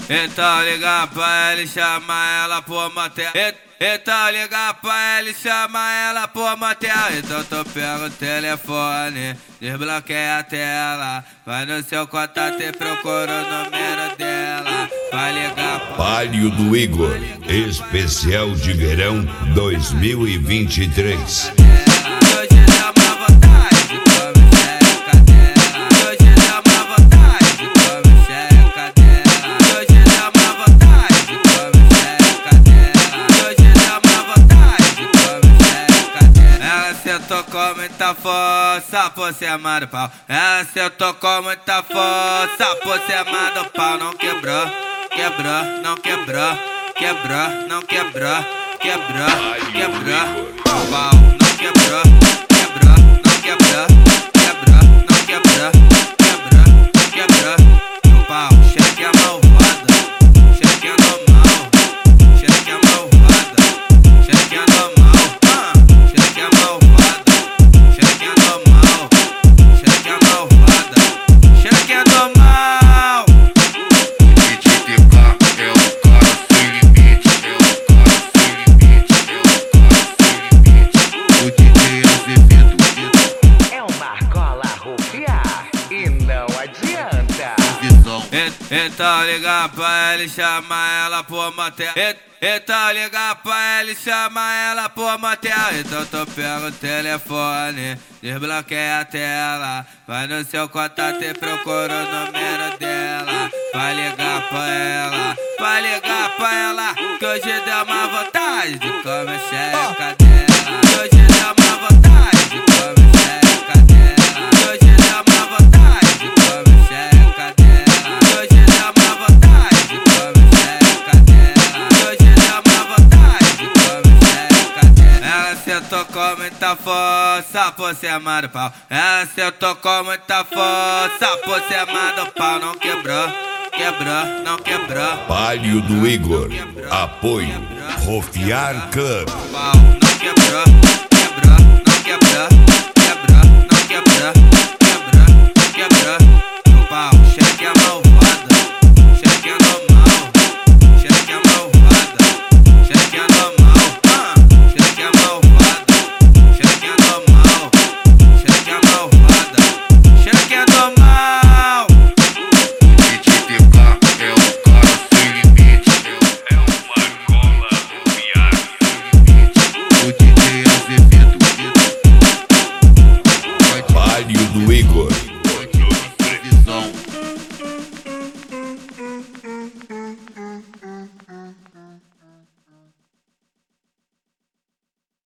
Então liga pra ele, chama ela pro motel. Então liga pra ele, chama ela pro motel. Então tu pega o telefone, desbloqueia a tela, vai no seu contato e procura o número dela. Vai ligar pra... Palio do Igor, especial de verão 2023. Sentou com muita força por cima do pau. Ela sentou com muita força por cima do pau. Não quebrou, quebrou, não quebrou, quebrou, não quebrou, quebrou, quebrou. O pau não quebrou, quebrou, não quebrou, quebrou, não quebrou, quebrou, quebrou. O pau, cheque é malvada, cheque é normal, cheque é malvada, cheque é normal. Então liga pra ele, chama ela pro motel. Então liga pra ele, chama ela pro motel. Então tu pega o telefone, desbloqueia a tela, vai no seu contato e procura o número dela. Vai ligar pra ela, vai ligar pra ela, que hoje deu uma vontade de comer xereca dela. Que hoje deu uma vontade de comer xereca dela. Que hoje deu uma vontade de comer xereca dela. Sentou com muita força por cima do pau. Ela sentou com muita força por cima do pau. Não quebrou, quebrou, não quebrou. Palio do Igor, apoio Rofiar Club. O pau não quebrou, quebrou, não quebrou, quebrou, não quebrou, quebrou, quebrou.